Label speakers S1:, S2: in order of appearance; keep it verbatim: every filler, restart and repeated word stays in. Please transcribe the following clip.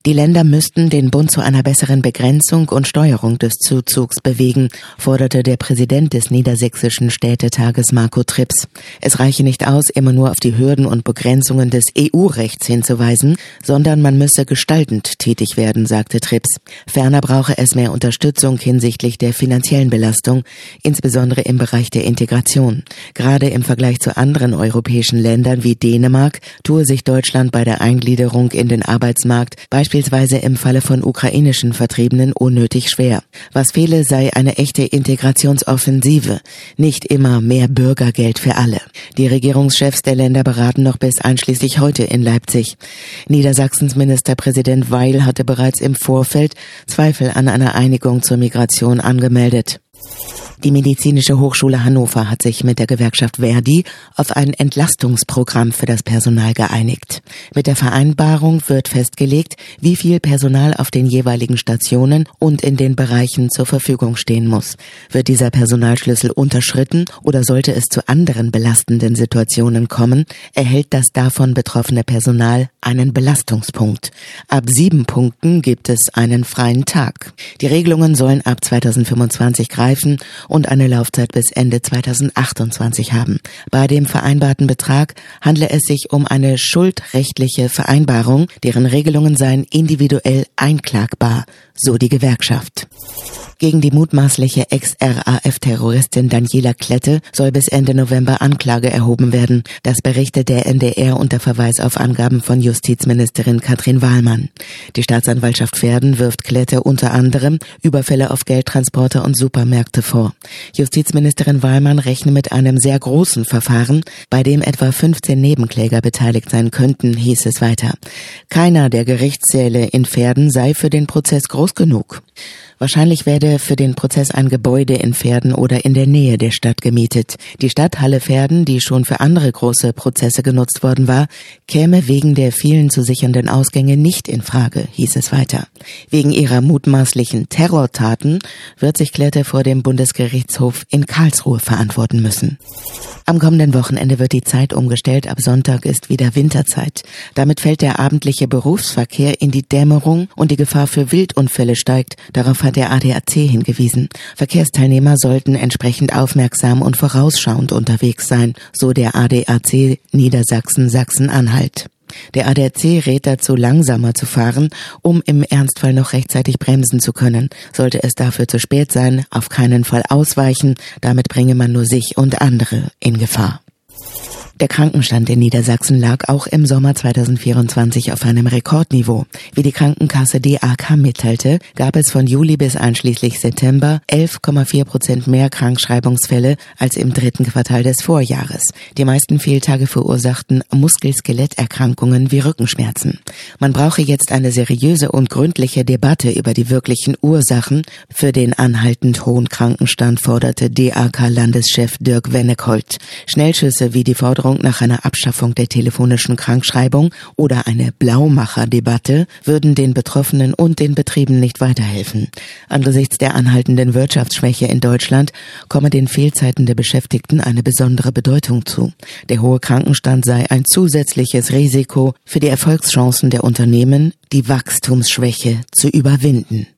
S1: Die Länder müssten den Bund zu einer besseren Begrenzung und Steuerung des Zuzugs bewegen, forderte der Präsident des Niedersächsischen Städtetages Marco Trips. Es reiche nicht aus, immer nur auf die Hürden und Begrenzungen des E U-Rechts hinzuweisen, sondern man müsse gestaltend tätig werden, sagte Trips. Ferner brauche es mehr Unterstützung hinsichtlich der finanziellen Belastung, insbesondere im Bereich der Integration. Gerade im Vergleich zu anderen europäischen Ländern wie Dänemark tue sich Deutschland bei der Eingliederung in den Arbeitsmarkt beispielsweise beispielsweise im Falle von ukrainischen Vertriebenen unnötig schwer. Was fehle, sei eine echte Integrationsoffensive, nicht immer mehr Bürgergeld für alle. Die Regierungschefs der Länder beraten noch bis einschließlich heute in Leipzig. Niedersachsens Ministerpräsident Weil hatte bereits im Vorfeld Zweifel an einer Einigung zur Migration angemeldet. Die Medizinische Hochschule Hannover hat sich mit der Gewerkschaft Verdi auf ein Entlastungsprogramm für das Personal geeinigt. Mit der Vereinbarung wird festgelegt, wie viel Personal auf den jeweiligen Stationen und in den Bereichen zur Verfügung stehen muss. Wird dieser Personalschlüssel unterschritten oder sollte es zu anderen belastenden Situationen kommen, erhält das davon betroffene Personal einen Belastungspunkt. Ab sieben Punkten gibt es einen freien Tag. Die Regelungen sollen ab zweitausendfünfundzwanzig greifen und eine Laufzeit bis Ende zweitausendachtundzwanzig haben. Bei dem vereinbarten Betrag handle es sich um eine schuldrechtliche Vereinbarung, deren Regelungen seien individuell einklagbar, so die Gewerkschaft. Gegen die mutmaßliche Ex-R A F-Terroristin Daniela Klette soll bis Ende November Anklage erhoben werden. Das berichtet der N D R unter Verweis auf Angaben von Justizministerin Katrin Wahlmann. Die Staatsanwaltschaft Verden wirft Klette unter anderem Überfälle auf Geldtransporter und Supermärkte vor. Justizministerin Wahlmann rechne mit einem sehr großen Verfahren, bei dem etwa fünfzehn Nebenkläger beteiligt sein könnten, hieß es weiter. Keiner der Gerichtssäle in Verden sei für den Prozess groß genug. Wahrscheinlich werde für den Prozess ein Gebäude in Verden oder in der Nähe der Stadt gemietet. Die Stadthalle Verden, die schon für andere große Prozesse genutzt worden war, käme wegen der vielen zu sichernden Ausgänge nicht in Frage, hieß es weiter. Wegen ihrer mutmaßlichen Terrortaten wird sich Klette vor dem Bundesgerichtshof in Karlsruhe verantworten müssen. Am kommenden Wochenende wird die Zeit umgestellt, ab Sonntag ist wieder Winterzeit. Damit fällt der abendliche Berufsverkehr in die Dämmerung und die Gefahr für Wildunfälle steigt. Darauf hat der A D A C hingewiesen. Verkehrsteilnehmer sollten entsprechend aufmerksam und vorausschauend unterwegs sein, so der A D A C Niedersachsen Sachsen-Anhalt. Der A D A C rät dazu, langsamer zu fahren, um im Ernstfall noch rechtzeitig bremsen zu können. Sollte es dafür zu spät sein, auf keinen Fall ausweichen, damit bringe man nur sich und andere in Gefahr. Der Krankenstand in Niedersachsen lag auch im Sommer zweitausendvierundzwanzig auf einem Rekordniveau. Wie die Krankenkasse D A K mitteilte, gab es von Juli bis einschließlich September elf Komma vier Prozent mehr Krankschreibungsfälle als im dritten Quartal des Vorjahres. Die meisten Fehltage verursachten Muskel-Skeletterkrankungen wie Rückenschmerzen. Man brauche jetzt eine seriöse und gründliche Debatte über die wirklichen Ursachen für den anhaltend hohen Krankenstand, forderte D A K-Landeschef Dirk Wennekolt. Schnellschüsse wie die Forderung nach einer Abschaffung der telefonischen Krankschreibung oder eine Blaumacher-Debatte würden den Betroffenen und den Betrieben nicht weiterhelfen. Angesichts der anhaltenden Wirtschaftsschwäche in Deutschland komme den Fehlzeiten der Beschäftigten eine besondere Bedeutung zu. Der hohe Krankenstand sei ein zusätzliches Risiko für die Erfolgschancen der Unternehmen, die Wachstumsschwäche zu überwinden.